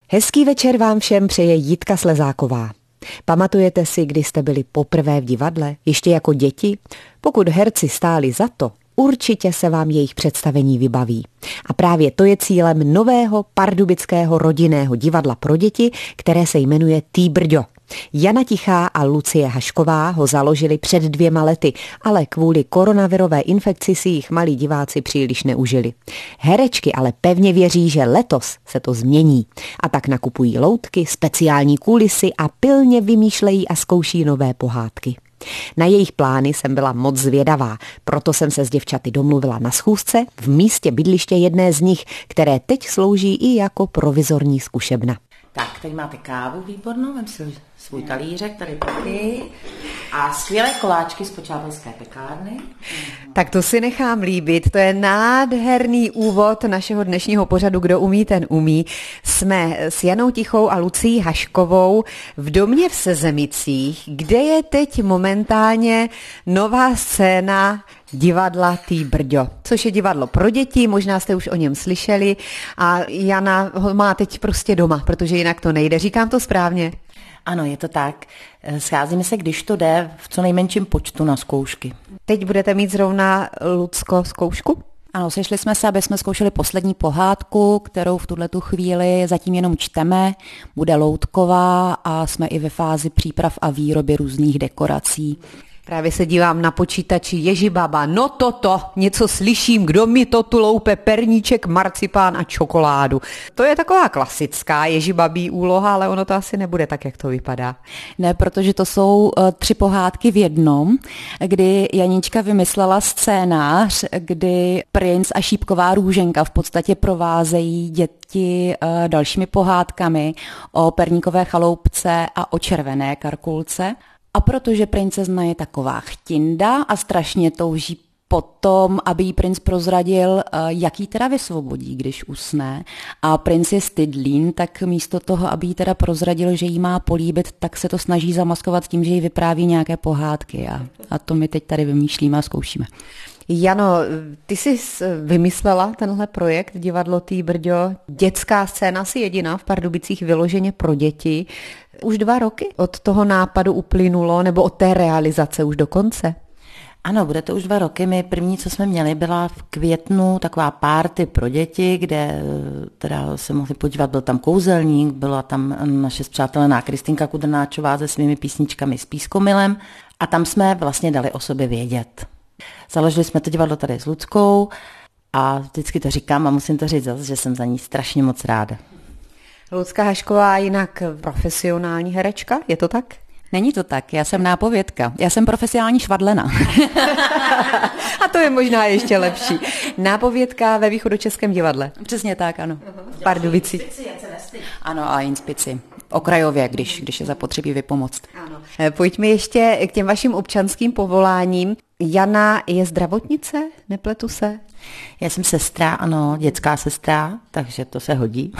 Hezký večer vám všem přeje Jitka Slezáková. Pamatujete si, kdy jste byli poprvé v divadle, ještě jako děti? Pokud herci stáli za to, určitě se vám jejich představení vybaví. A právě to je cílem nového pardubického rodinného divadla pro děti, které se jmenuje Tý brďo. Jana Tichá a Lucie Hašková ho založili před 2 lety, ale kvůli koronavirové infekci si jich malí diváci příliš neužili. Herečky ale pevně věří, že letos se to změní. A tak nakupují loutky, speciální kulisy a pilně vymýšlejí a zkouší nové pohádky. Na jejich plány jsem byla moc zvědavá, proto jsem se s děvčaty domluvila na schůzce v místě bydliště jedné z nich, které teď slouží i jako provizorní zkušebna. Tak, tady máte kávu výbornou, vem si svůj talířek, tady taky. A skvělé koláčky z Počátelské pekárny. Tak to si nechám líbit, to je nádherný úvod našeho dnešního pořadu Kdo umí, ten umí. Jsme s Janou Tichou a Lucí Haškovou v domě v Sezemicích, kde je teď momentálně nová scéna divadla Tý brďo, což je divadlo pro děti, možná jste už o něm slyšeli a Jana ho má teď prostě doma, protože jinak to nejde. Říkám to správně? Ano, je to tak. Scházíme se, když to jde, v co nejmenším počtu na zkoušky. Teď budete mít zrovna, Lucko, zkoušku? Ano, sešli jsme se, aby jsme zkoušeli poslední pohádku, kterou v tuhletu chvíli zatím jenom čteme. Bude loutková a jsme i ve fázi příprav a výroby různých dekorací. Právě se dívám na počítači, Ježibaba, no toto, něco slyším, kdo mi to tu loupe, perníček, marcipán a čokoládu. To je taková klasická Ježibabí úloha, ale ono to asi nebude tak, jak to vypadá. Ne, protože to jsou 3 pohádky v jednom, kdy Janička vymyslela scénář, kdy princ a šípková růženka v podstatě provázejí děti dalšími pohádkami o perníkové chaloupce a o červené karkulce. A protože princezna je taková chtinda a strašně touží potom, aby jí princ prozradil, jaký teda vysvobodí, když usne. A princ je stydlín, tak místo toho, aby jí teda prozradil, že jí má políbit, tak se to snaží zamaskovat tím, že jí vypráví nějaké pohádky. A to my teď tady vymýšlíme a zkoušíme. Jano, ty jsi vymyslela tenhle projekt Divadlo Tý brďo. Dětská scéna si jediná v Pardubicích vyloženě pro děti. Už 2 roky od toho nápadu uplynulo, nebo od té realizace už dokonce? Ano, bude to už 2 roky. My první, co jsme měli, byla v květnu taková party pro děti, kde teda se mohli podívat, byl tam kouzelník, byla tam naše spřátelená Kristinka Kudrnáčová se svými písničkami s Pískomilem a tam jsme vlastně dali o sobě vědět. Založili jsme to divadlo tady s Luckou a vždycky to říkám a musím to říct zase, že jsem za ní strašně moc ráda. Lucka Hašková jinak profesionální herečka, je to tak? Není to tak, já jsem nápovědka, já jsem profesionální švadlena. A to je možná ještě lepší. Nápovědka ve Východočeském divadle. Přesně tak, ano. V Pardubicích. Ano, a inspici. Okrajově, když je zapotřebí vypomoct. Ano. Pojďme ještě k těm vašim občanským povoláním. Jana je zdravotnice, nepletu se? Já jsem sestra, ano, dětská sestra, takže to se hodí.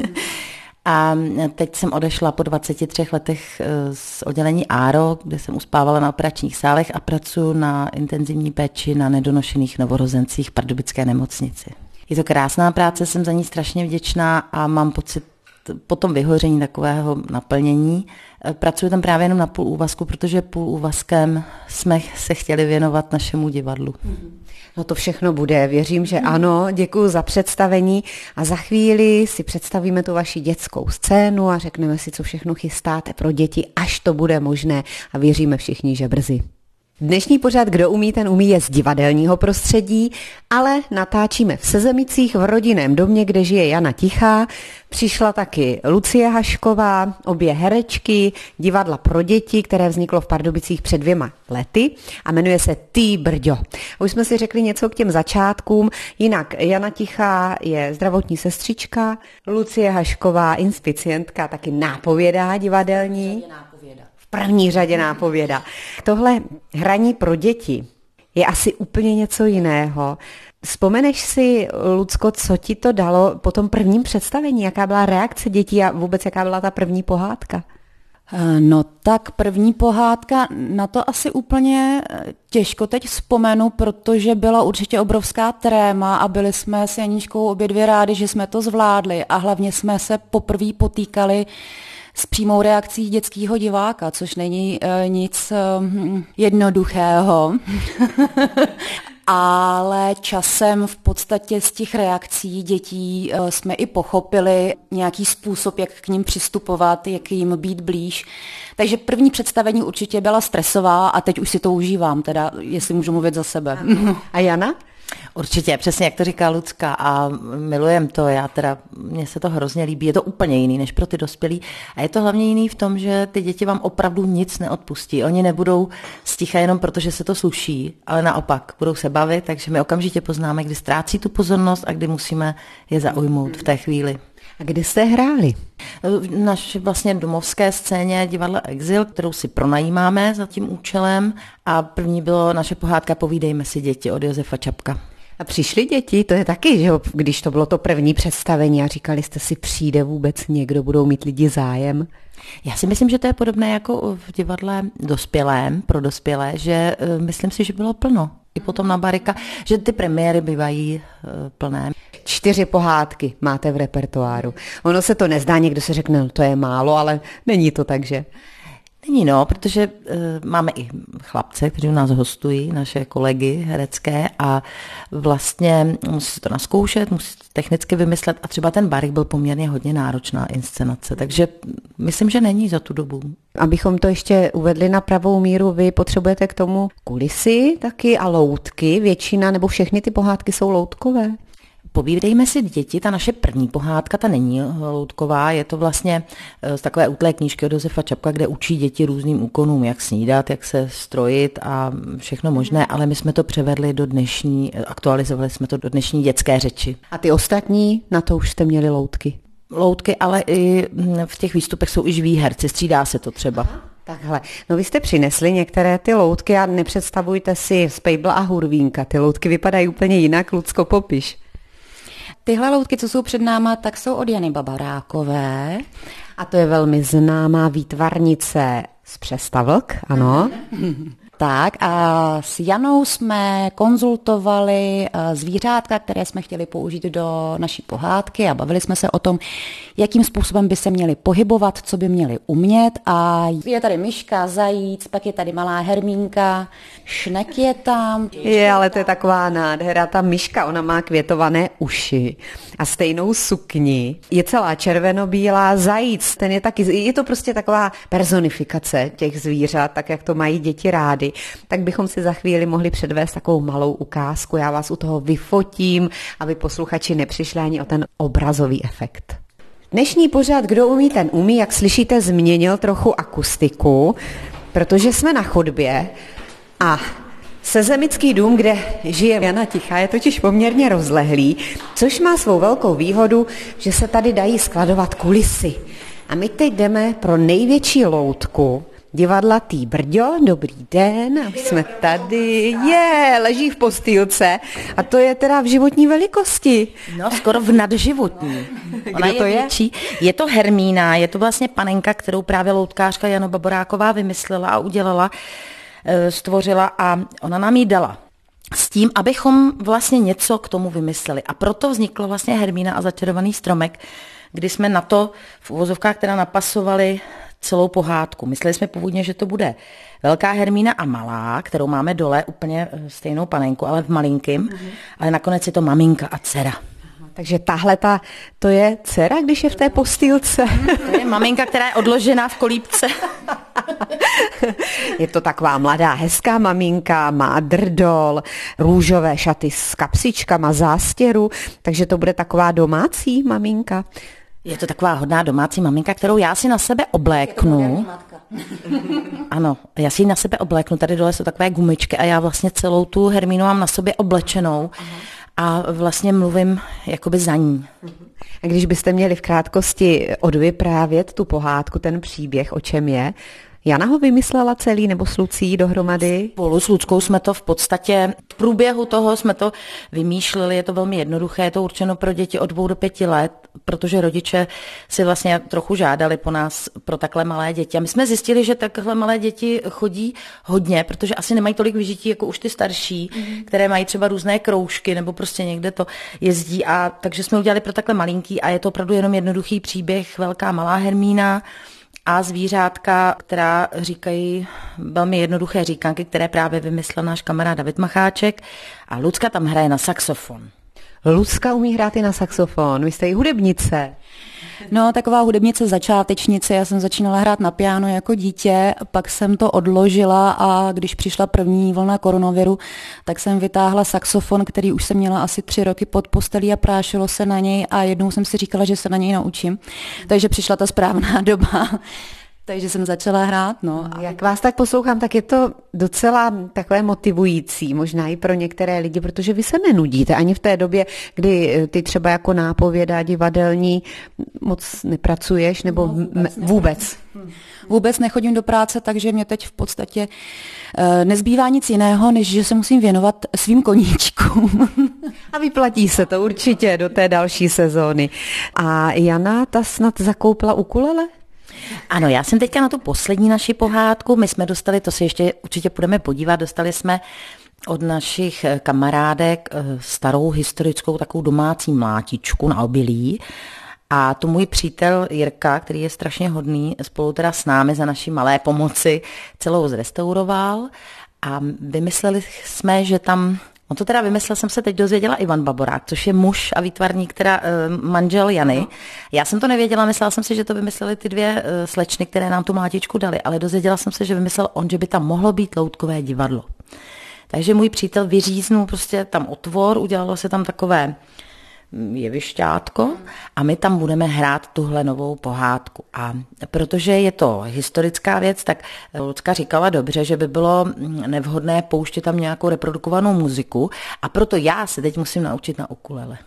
A teď jsem odešla po 23 letech z oddělení ARO, kde jsem uspávala na operačních sálech a pracuji na intenzivní péči na nedonošených novorozencích v Pardubické nemocnici. Je to krásná práce, jsem za ní strašně vděčná a mám pocit po tom vyhoření takového naplnění. Pracuji tam právě jenom na půl úvazku, protože půl úvazkem jsme se chtěli věnovat našemu divadlu. No to všechno bude, věřím, že ano, děkuji za představení a za chvíli si představíme tu vaši dětskou scénu a řekneme si, co všechno chystáte pro děti, až to bude možné a věříme všichni, že brzy. Dnešní pořad Kdo umí, ten umí je z divadelního prostředí, ale natáčíme v Sezemicích v rodinném domě, kde žije Jana Tichá. Přišla taky Lucie Hašková, obě herečky divadla pro děti, které vzniklo v Pardubicích před 2 lety a jmenuje se Tý brďo. Už jsme si řekli něco k těm začátkům, jinak Jana Tichá je zdravotní sestřička, Lucie Hašková inspicientka, taky nápovědá divadelní. V první řadě nápověda. Tohle hraní pro děti je asi úplně něco jiného. Vzpomeneš si, Lucko, co ti to dalo po tom prvním představení? Jaká byla reakce dětí a vůbec jaká byla ta první pohádka? No tak první pohádka, na to asi úplně těžko teď vzpomenu, protože byla určitě obrovská tréma a byli jsme s Janíčkou obě dvě rádi, že jsme to zvládli a hlavně jsme se poprvé potýkali s přímou reakcí dětského diváka, což není nic jednoduchého. Ale časem v podstatě z těch reakcí dětí jsme i pochopili nějaký způsob, jak k ním přistupovat, jak jim být blíž. Takže první představení určitě byla stresová a teď už si to užívám, teda jestli můžu mluvit za sebe. A Jana? Určitě, přesně jak to říká Lucka a milujem to, mně se to hrozně líbí, je to úplně jiný než pro ty dospělí a je to hlavně jiný v tom, že ty děti vám opravdu nic neodpustí, oni nebudou sticha jenom proto, že se to sluší, ale naopak budou se bavit, takže my okamžitě poznáme, kdy ztrácí tu pozornost a kdy musíme je zaujmout v té chvíli. A kdy jste hráli? V naší vlastně domovské scéně divadla Exil, kterou si pronajímáme za tím účelem a první bylo naše pohádka Povídejme si děti od Josefa Čapka. A přišly děti, to je taky, že jo, když to bylo to první představení a říkali jste si, přijde vůbec někdo, budou mít lidi zájem? Já si myslím, že to je podobné jako v divadle dospělém, pro dospělé, že myslím si, že bylo plno. I potom na Barika, že ty premiéry bývají plné. 4 pohádky máte v repertoáru. Ono se to nezdá, někdo se řekne, no to je málo, ale není to tak, že? Není, protože máme i chlapce, kteří u nás hostují, naše kolegy herecké a vlastně musí se to nazkoušet, musí to technicky vymyslet a třeba ten Barik byl poměrně hodně náročná inscenace, takže myslím, že není za tu dobu. Abychom to ještě uvedli na pravou míru, vy potřebujete k tomu kulisy taky a loutky, většina nebo všechny ty pohádky jsou loutkové? Povídejme si děti, ta naše první pohádka, ta není loutková, je to vlastně z takové útlé knížky od Josefa Čapka, kde učí děti různým úkonům, jak snídat, jak se strojit a všechno možné, ale my jsme to převedli aktualizovali jsme to do dnešní dětské řeči. A ty ostatní, na to už jste měli loutky? Loutky, ale i v těch výstupech jsou i živí herci, střídá se to třeba. Takhle, no vy jste přinesli některé ty loutky a nepředstavujte si Spejbla a Hurvínka, ty loutky vypadají úplně jinak, Lucko, popiš. Tyhle loutky, co jsou před náma, tak jsou od Jany Babarákové. A to je velmi známá výtvarnice z Přestavlk, ano. Tak a s Janou jsme konzultovali zvířátka, které jsme chtěli použít do naší pohádky a bavili jsme se o tom, jakým způsobem by se měli pohybovat, co by měli umět a je tady myška, zajíc, pak je tady malá Hermínka, Šnek je tam. Ale to je taková nádhera, ta myška, ona má květované uši a stejnou sukni, je celá červenobílá, zajíc, ten je taky, je to prostě taková personifikace těch zvířat, tak jak to mají děti rády. Tak bychom si za chvíli mohli předvést takovou malou ukázku. Já vás u toho vyfotím, aby posluchači nepřišli ani o ten obrazový efekt. Dnešní pořad Kdo umí, ten umí, jak slyšíte, změnil trochu akustiku, protože jsme na chodbě a Sezemický dům, kde žije Jana Tichá, je totiž poměrně rozlehlý, což má svou velkou výhodu, že se tady dají skladovat kulisy. A my teď jdeme pro největší loutku divadla Tý Brďo. Dobrý den, už jsme tady. Leží v postýlce a to je teda v životní velikosti. No, skoro v nadživotní. Ona Kdo to je? Větší. Je to Hermína, je to vlastně panenka, kterou právě loutkářka Jana Baboráková vymyslela a udělala, stvořila a ona nám ji dala. S tím, abychom vlastně něco k tomu vymysleli. A proto vznikla vlastně Hermína a začarovaný stromek, kdy jsme na to v uvozovkách teda napasovali celou pohádku. Mysleli jsme původně, že to bude velká Hermína a malá, kterou máme dole, úplně stejnou panenku, ale v malinkým, ale nakonec je to maminka a dcera. Takže to je dcera, když je v té postýlce. To je maminka, která je odložená v kolípce. Je to taková mladá, hezká maminka, má drdol, růžové šaty s kapsičkama, zástěru, takže to bude taková domácí maminka. Je to taková hodná domácí maminka, kterou já si na sebe obléknu. Ano, já si ji na sebe obléknu, tady dole jsou takové gumičky a já vlastně celou tu Hermínu mám na sobě oblečenou a vlastně mluvím jakoby za ní. A když byste měli v krátkosti odvyprávět tu pohádku, ten příběh, o čem je, Jana ho vymyslela celý nebo s Lucí dohromady? Spolu s Luckou jsme to v podstatě, v průběhu toho jsme to vymýšleli, je to velmi jednoduché, je to určeno pro děti od 2 do 5 let, protože rodiče si vlastně trochu žádali po nás pro takhle malé děti. A my jsme zjistili, že takhle malé děti chodí hodně, protože asi nemají tolik vyžití jako už ty starší, které mají třeba různé kroužky nebo prostě někde to jezdí. A takže jsme udělali pro takhle malinký a je to opravdu jenom jednoduchý příběh, velká malá Hermína a zvířátka, která říkají velmi jednoduché říkanky, které právě vymyslel náš kamarád David Macháček a Lucka tam hraje na saxofon. Lucka umí hrát i na saxofon, vy jste i hudebnice. No, taková hudebnice začátečnice, já jsem začínala hrát na piano jako dítě, pak jsem to odložila a když přišla první vlna koronaviru, tak jsem vytáhla saxofon, který už jsem měla asi 3 roky pod postelí a prášilo se na něj a jednou jsem si říkala, že se na něj naučím. Takže přišla ta správná doba. Takže jsem začala hrát, no. Jak vás tak poslouchám, tak je to docela takové motivující, možná i pro některé lidi, protože vy se nenudíte ani v té době, kdy ty třeba jako nápověda divadelní moc nepracuješ, nebo vůbec? Vůbec nechodím do práce, takže mě teď v podstatě nezbývá nic jiného, než že se musím věnovat svým koníčkům. A vyplatí se to určitě do té další sezóny. A Jana, ta snad zakoupila ukulele? Ano, já jsem teďka na tu poslední naši pohádku, my jsme dostali, to si ještě určitě půjdeme podívat, dostali jsme od našich kamarádek starou historickou takovou domácí mlátičku na obilí a to můj přítel Jirka, který je strašně hodný, spolu teda s námi za naší malé pomoci celou zrestauroval a vymysleli jsme, že tam... On to teda vymyslel, jsem se teď dozvěděla Ivan Baborák, což je muž a výtvarník, teda manžel Jany. Já jsem to nevěděla, myslela jsem si, že to vymysleli ty 2 slečny, které nám tu mlátičku dali, ale dozvěděla jsem se, že vymyslel on, že by tam mohlo být loutkové divadlo. Takže můj přítel vyříznul prostě tam otvor, udělalo se tam takové jevišťátko a my tam budeme hrát tuhle novou pohádku. A protože je to historická věc, tak Lucka říkala dobře, že by bylo nevhodné pouštět tam nějakou reprodukovanou muziku a proto já se teď musím naučit na ukulele.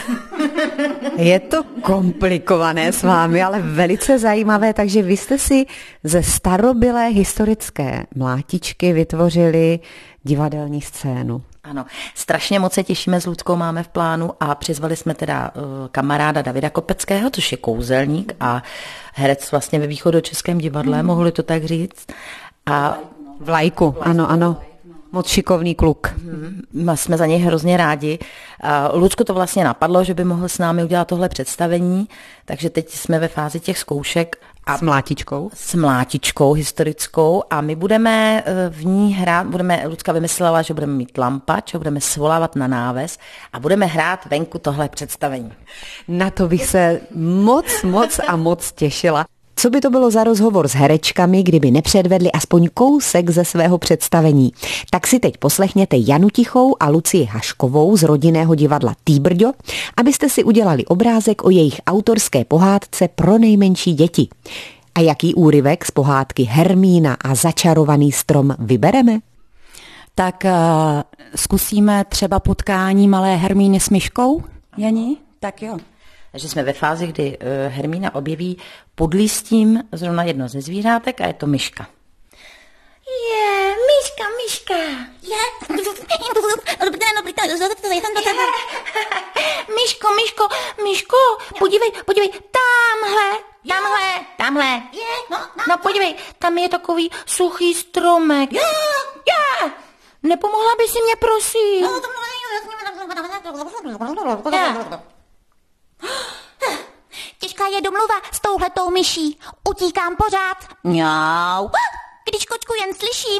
Je to komplikované s vámi, ale velice zajímavé, takže vy jste si ze starobylé historické mlátičky vytvořili divadelní scénu. Ano, strašně moc se těšíme, s Luckou máme v plánu a přizvali jsme teda kamaráda Davida Kopeckého, což je kouzelník a herec vlastně ve Východočeském divadle, mohli to tak říct. A Vlajku, ano. Moc šikovný kluk. Jsme za něj hrozně rádi. Lucku to vlastně napadlo, že by mohl s námi udělat tohle představení, takže teď jsme ve fázi těch zkoušek. A s mlátičkou? S mlátičkou historickou a my budeme v ní hrát, Lucka vymyslela, že budeme mít lampač, budeme svolávat na náves a budeme hrát venku tohle představení. Na to bych se moc těšila. Co by to bylo za rozhovor s herečkami, kdyby nepředvedli aspoň kousek ze svého představení? Tak si teď poslechněte Janu Tichou a Lucii Haškovou z rodinného divadla Týbrďo, abyste si udělali obrázek o jejich autorské pohádce pro nejmenší děti. A jaký úryvek z pohádky Hermína a začarovaný strom vybereme? Tak zkusíme třeba potkání malé Hermíny s myškou, Jani? Tak jo. Takže jsme ve fázi, kdy Hermína objeví pod listím zrovna jedno ze zvířátek a je to myška. Myška. Myško, podívej, tamhle. No podívej, tam je takový suchý stromek. Nepomohla by si mě, prosím? Těžká je domluva s touhletou myší. Utíkám pořád. Mňau. Když kočku jen slyším.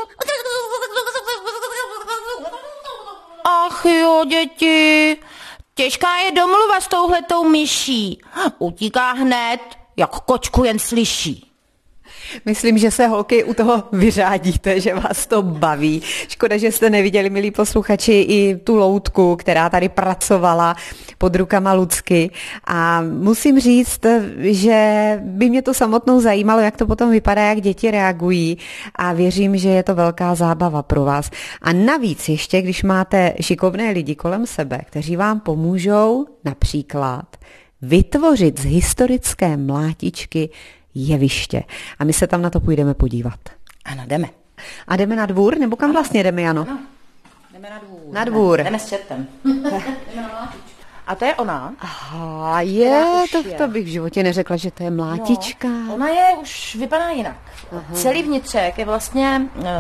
Ach jo, děti. Těžká je domluva s touhletou myší. Utíká hned, jak kočku jen slyší. Myslím, že se holky u toho vyřádíte, že vás to baví. Škoda, že jste neviděli, milí posluchači, i tu loutku, která tady pracovala pod rukama Lucky. A musím říct, že by mě to samotnou zajímalo, jak to potom vypadá, jak děti reagují a věřím, že je to velká zábava pro vás. A navíc ještě, když máte šikovné lidi kolem sebe, kteří vám pomůžou například vytvořit z historické mlátičky Jeviště. A my se tam na to půjdeme podívat. Ano, jdeme. A jdeme na dvůr, nebo kam vlastně jdeme, Jano? Ano, jdeme na dvůr. Na dvůr. Jdeme s čertem. A to je ona. Aha, to bych v životě neřekla, že to je mlátička. No, ona už vypadá jinak. Aha. Celý vnitřek je vlastně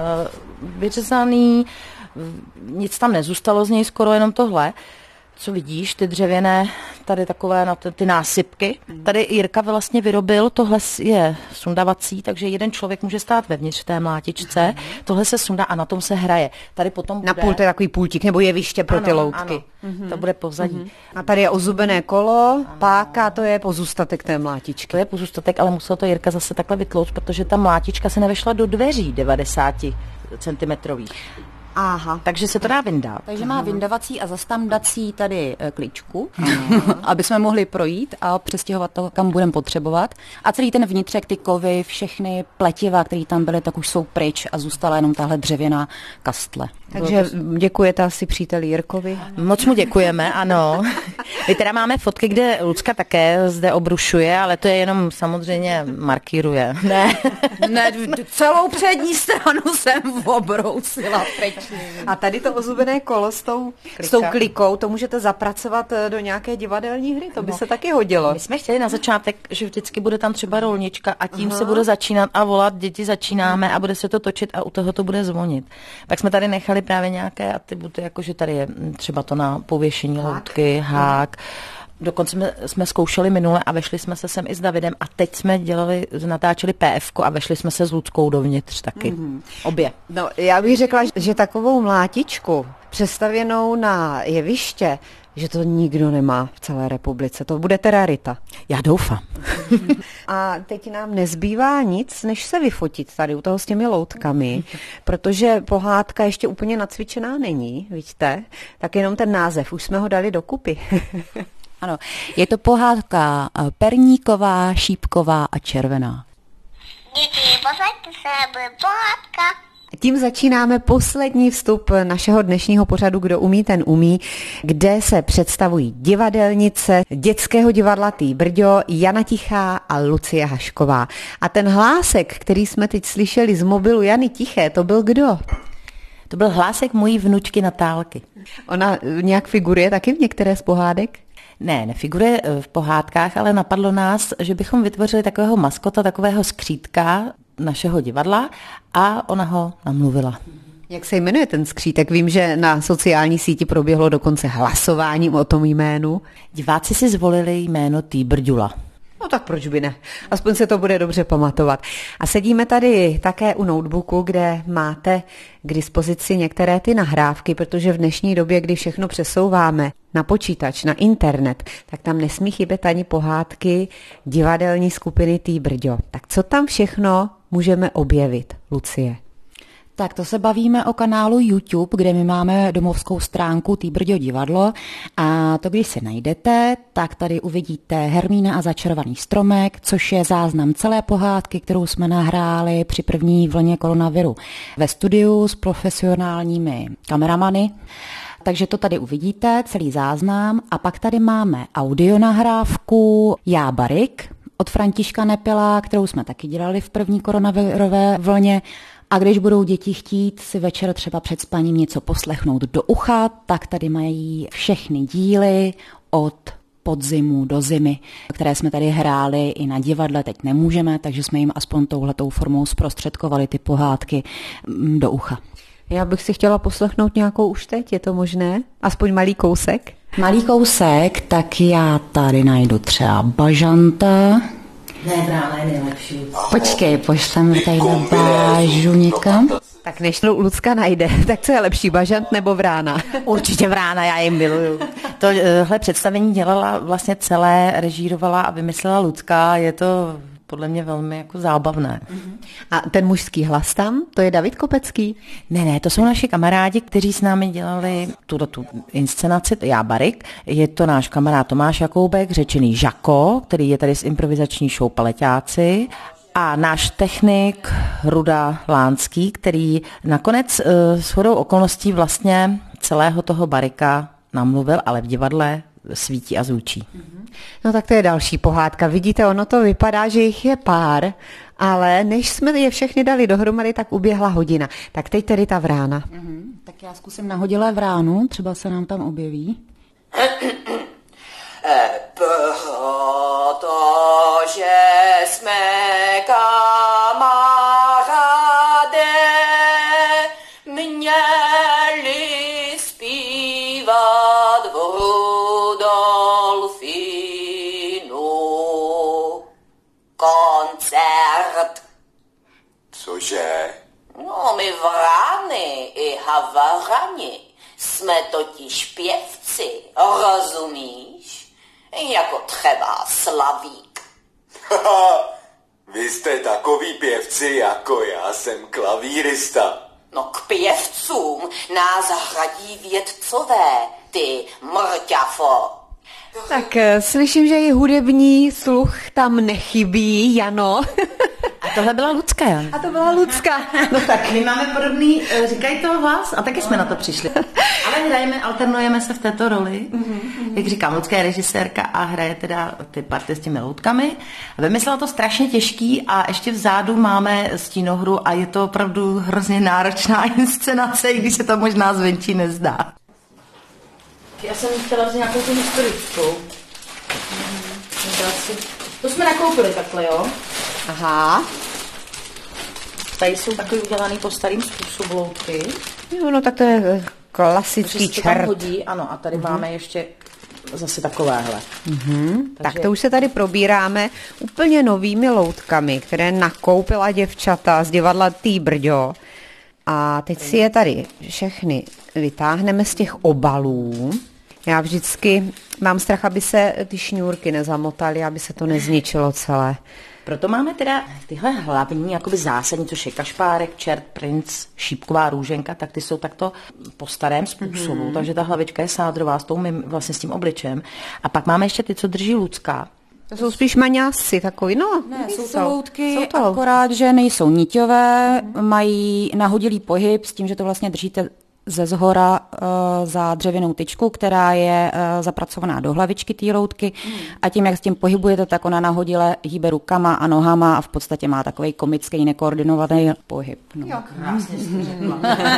vyřezaný, nic tam nezůstalo z něj, skoro jenom tohle. Co vidíš, ty dřevěné, tady takové na ty násypky. Tady Jirka vlastně vyrobil, tohle je sundavací, takže jeden člověk může stát vevnitř v té mlátičce, tohle se sundá a na tom se hraje. Tady potom bude... Na půl to je takový pultík nebo jeviště pro ty loutky. Ano. To bude pozadí. A tady je ozubené kolo, páka, to je pozůstatek té mlátičky. To je pozůstatek, ale musel to Jirka zase takhle vytlouct, protože ta mlátička se nevešla do dveří 90 centimetrových. Aha. Takže se to dá vyndat. Takže má vyndavací a zastandací tady kličku, aby jsme mohli projít a přestěhovat to, kam budeme potřebovat. A celý ten vnitřek, ty kovy, všechny pletiva, které tam byly, tak už jsou pryč a zůstala jenom tahle dřevěná kastle. Takže děkujete asi příteli Jirkovi. Moc mu děkujeme, ano. My teda máme fotky, kde Lucka také zde obrušuje, ale to je jenom samozřejmě markíruje. Ne, celou přední stranu jsem obrousila pryč. A tady to ozubené kolo s tou klikou, to můžete zapracovat do nějaké divadelní hry, to by se taky hodilo. My jsme chtěli na začátek, že vždycky bude tam třeba rolnička a tím se bude začínat a volat, děti začínáme a bude se to točit a u toho to bude zvonit. Pak jsme tady nechali právě nějaké atributy, jakože tady je třeba to na pověšení loutky, hák. Dokonce jsme zkoušeli minule a vešli jsme se sem i s Davidem a teď jsme natáčeli PF-ko a vešli jsme se s Luckou dovnitř taky. Obě. No, já bych řekla, že takovou mlátičku přestavěnou na jeviště, že to nikdo nemá v celé republice. To bude rarita. Já doufám. A teď nám nezbývá nic, než se vyfotit tady u toho s těmi loutkami, protože pohádka ještě úplně nacvičená není, vidíte? Tak jenom ten název, už jsme ho dali dokupy. Ano, je to pohádka perníková, šípková a červená. Děti, posaďte se, bude pohádka. Tím začínáme poslední vstup našeho dnešního pořadu Kdo umí, ten umí, kde se představují divadelnice dětského divadla Tý Brďo, Jana Tichá a Lucie Hašková. A ten hlásek, který jsme teď slyšeli z mobilu Jany Tiché, to byl kdo? To byl hlásek mojí vnučky Natálky. Ona nějak figuruje taky v některé z pohádek? Ne, nefiguruje v pohádkách, ale napadlo nás, že bychom vytvořili takového maskota, takového skřítka našeho divadla a ona ho namluvila. Jak se jmenuje ten skřítek? Vím, že na sociální síti proběhlo dokonce hlasování o tom jménu. Diváci si zvolili jméno Tý Brďula. No tak proč by ne? Aspoň se to bude dobře pamatovat. A sedíme tady také u notebooku, kde máte k dispozici některé ty nahrávky, protože v dnešní době, kdy všechno přesouváme na počítač, na internet, tak tam nesmí chybět ani pohádky divadelní skupiny Tý Brďo. Tak co tam všechno můžeme objevit, Lucie? Tak to se bavíme o kanálu YouTube, kde my máme domovskou stránku Tý Brďo divadlo a to, když se najdete, tak tady uvidíte Hermína a začarovaný stromek, což je záznam celé pohádky, kterou jsme nahráli při první vlně koronaviru ve studiu s profesionálními kameramany. Takže to tady uvidíte, celý záznam a pak tady máme audionahrávku Já Barik od Františka Nepila, kterou jsme taky dělali v první koronavirové vlně. A když budou děti chtít si večer třeba před spaním něco poslechnout do ucha, tak tady mají všechny díly od podzimu do zimy, které jsme tady hráli i na divadle, teď nemůžeme, takže jsme jim aspoň touhletou formou zprostředkovali ty pohádky do ucha. Já bych si chtěla poslechnout nějakou už teď, je to možné? Aspoň malý kousek? Malý kousek, tak já tady najdu třeba Bažanta. Ne, Brána je nejlepší. Počkej, pošleme tady Bážu někam. Tak než to Lucka najde, tak co je lepší, Bažant nebo Vrána? Určitě Vrána, já ji miluju. Tohle představení dělala vlastně celé, režírovala a vymyslela Lucka, je to podle mě velmi jako zábavné. A ten mužský hlas tam, to je David Kopecký? Ne, to jsou naši kamarádi, kteří s námi dělali tu inscenaci Já Barik. Je to náš kamarád Tomáš Jakoubek, řečený Žako, který je tady z improvizační show Paleťáci. A náš technik Ruda Lánský, který nakonec shodou okolností vlastně celého toho Barika namluvil, ale v divadle svítí a zvučí. No tak to je další pohádka. Vidíte, ono to vypadá, že jich je pár, ale než jsme je všechny dali dohromady, tak uběhla hodina. Tak teď tedy ta vrána. Tak já zkusím nahodilé vránu, třeba se nám tam objeví. Protože jsme kamaráde, měli zpívat v Rudolfínu koncert. Cože? No, my vrány i havarani jsme totiž pěvci, rozumíš? Jako třeba Slavík. Vy jste takový pěvci, jako já jsem klavírista. No k pěvcům nás hradí vědcové, ty mrťafo. Tak slyším, že i hudební sluch tam nechybí, Jano. A tohle byla Lucka, Jan. A to byla Lucka. No tak my máme podobný, říkají to hlas a taky jsme na to přišli. Ale hrajeme, alternujeme se v této roli. Jak říkám, Lucka je režisérka a hraje teda ty party s těmi loutkami. Vymyslela to strašně těžký a ještě vzadu máme stínohru a je to opravdu hrozně náročná inscenace, i když se to možná zvenčí nezdá. Já jsem chtěla vzít nějakou tu historickou. To jsme nakoupili takhle, jo? Aha. Tady jsou takový udělaný po starým způsobu loutky. Jo, no tak to je klasický Takže se tam čert. hodí, ano, a tady máme ještě zase takovéhle. Tak to už se tady probíráme úplně novými loutkami, které nakoupila děvčata z divadla Tý Brďo. A teď si je tady všechny vytáhneme z těch obalů. Já vždycky mám strach, aby se ty šňůrky nezamotaly, aby se to nezničilo celé. Proto máme teda tyhle hlavní, jakoby zásadní, což je kašpárek, čert, princ, šípková růženka, tak ty jsou takto po starém způsobu, takže ta hlavička je sádrová s, vlastně s tím obličem. A pak máme ještě ty, co drží Lucka. To jsou spíš maňásy takový, no. Ne, jsou to loutky, akorát, že nejsou niťové, mají nahodilý pohyb s tím, že to vlastně držíte ze zhora za dřevěnou tyčku, která je zapracovaná do hlavičky té loutky a tím, jak s tím pohybujete, tak ona nahodile hýbe rukama a nohama a v podstatě má takový komický, nekoordinovaný pohyb. No. Jo, krásně jsi řekla.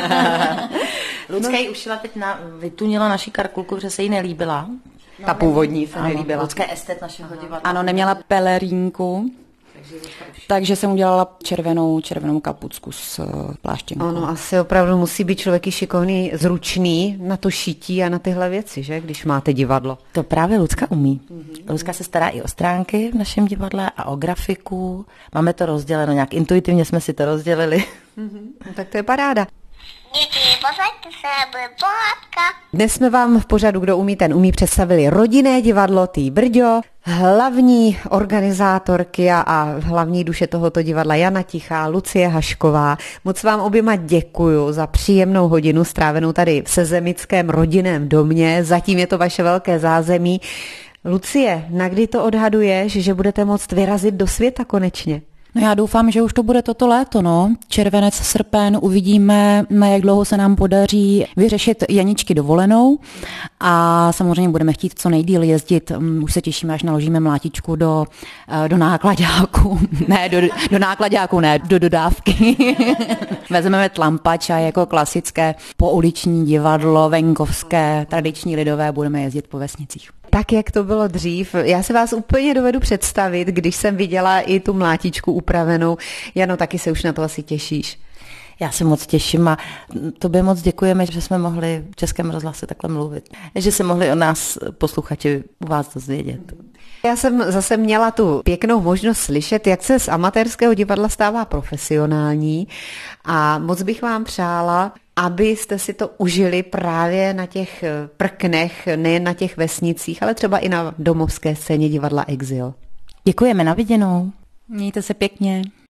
Lucka ji ušila teď, vytunila naši karkulku, protože se jí nelíbila. Ta původní se nelíbila. Lucka je estet našeho divadla. Ano, neměla pelerínku, takže jsem udělala červenou kapucku s pláštěnkou. Ono asi opravdu musí být člověk i šikovný, zručný na to šití a na tyhle věci, že, když máte divadlo. To právě Lucka umí. Lucka se stará i o stránky v našem divadle a o grafiku. Máme to rozděleno, nějak intuitivně jsme si to rozdělili. No, tak to je paráda. Děti, posaďte se, bude pohádka. Dnes jsme vám v pořadu Kdo umí, ten umí představili rodinné divadlo Tý Brďo, hlavní organizátorky a hlavní duše tohoto divadla Jana Tichá, Lucie Hašková. Moc vám oběma děkuju za příjemnou hodinu strávenou tady v Sezemickém rodinném domě. Zatím je to vaše velké zázemí. Lucie, na kdy to odhaduješ, že budete moct vyrazit do světa konečně? No já doufám, že už to bude toto léto, no. Červenec, srpen, uvidíme, na jak dlouho se nám podaří vyřešit Janičky dovolenou a samozřejmě budeme chtít co nejdýl jezdit. Už se těšíme, až naložíme mlátičku do náklaďáku. Ne, do náklaďáku, ne, do dodávky. Vezmeme tlampač a jako klasické pouliční divadlo, venkovské, tradiční lidové, budeme jezdit po vesnicích. Tak, jak to bylo dřív. Já se vás úplně dovedu představit, když jsem viděla i tu mlátičku upravenou. Jano, taky se už na to asi těšíš. Já se moc těším a tobě moc děkujeme, že jsme mohli v Českém rozhlase takhle mluvit. Že se mohli o nás posluchači u vás dozvědět. Já jsem zase měla tu pěknou možnost slyšet, jak se z amatérského divadla stává profesionální a moc bych vám přála, abyste si to užili právě na těch prknech, nejen na těch vesnicích, ale třeba i na domovské scéně divadla Exil. Děkujeme, na viděnou. Mějte se pěkně.